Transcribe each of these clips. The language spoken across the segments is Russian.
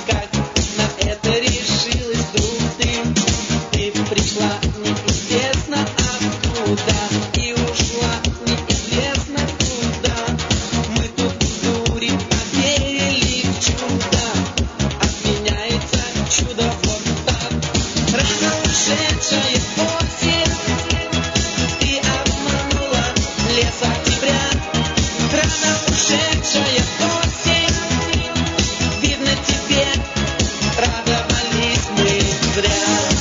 Как на это решилась вдруг ты? Ты пришла неизвестно откуда и ушла неизвестно куда. Мы тут в дури поверили в чудо. Отменяется чудо вот так. Рано ушедшая осень, ты обманула лес октября. Рано ушедшая осень, видно тебе, радовались мы зря.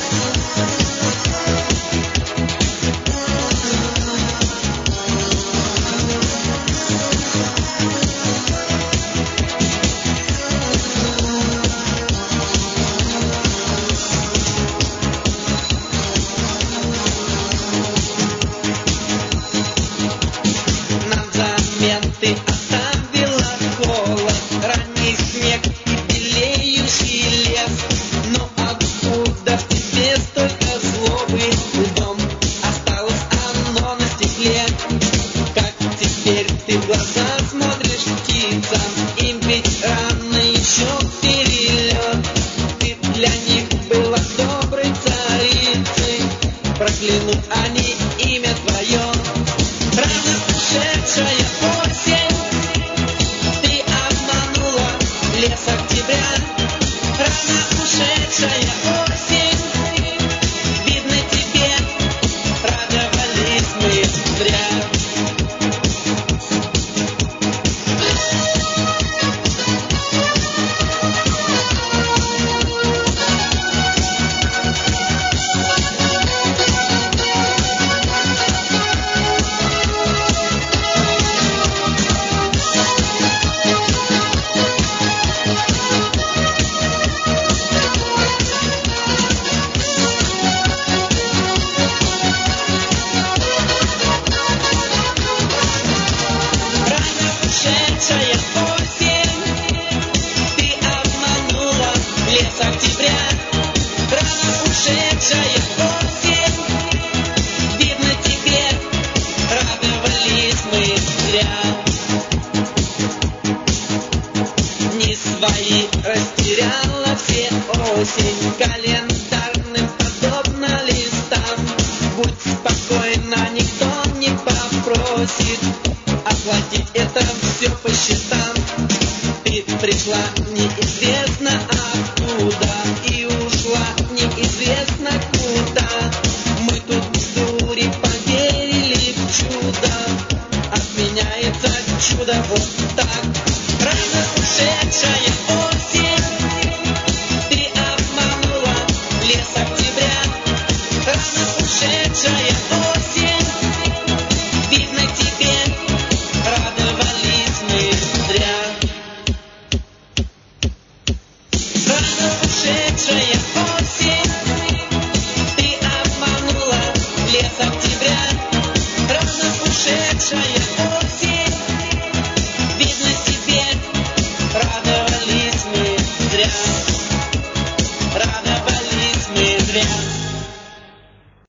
Нам взамен ты оставила холод, ранний снег и белеющий лес. Но откуда в тебе столько злобы? Льдом осталось оно на стекле. Как теперь ты в глаза смотришь птицам? Им ведь рано еще перелет. Ты для них была доброй царицей, проклянут они имя твое. Рано ушедшая осень, ты обманула лес октября. Рано ушедшая осень, видно тебе, радовались мы зря. Рано ушедшая осень, ты обманула лес октября. Рано ушедшая осень, видно тебе, радовались мы зря. Не свои растеряла все осень, календарным подобно листам. Будь спокойна, никто не попросит оплатить это все по счетам. Ты пришла неизвестно откуда и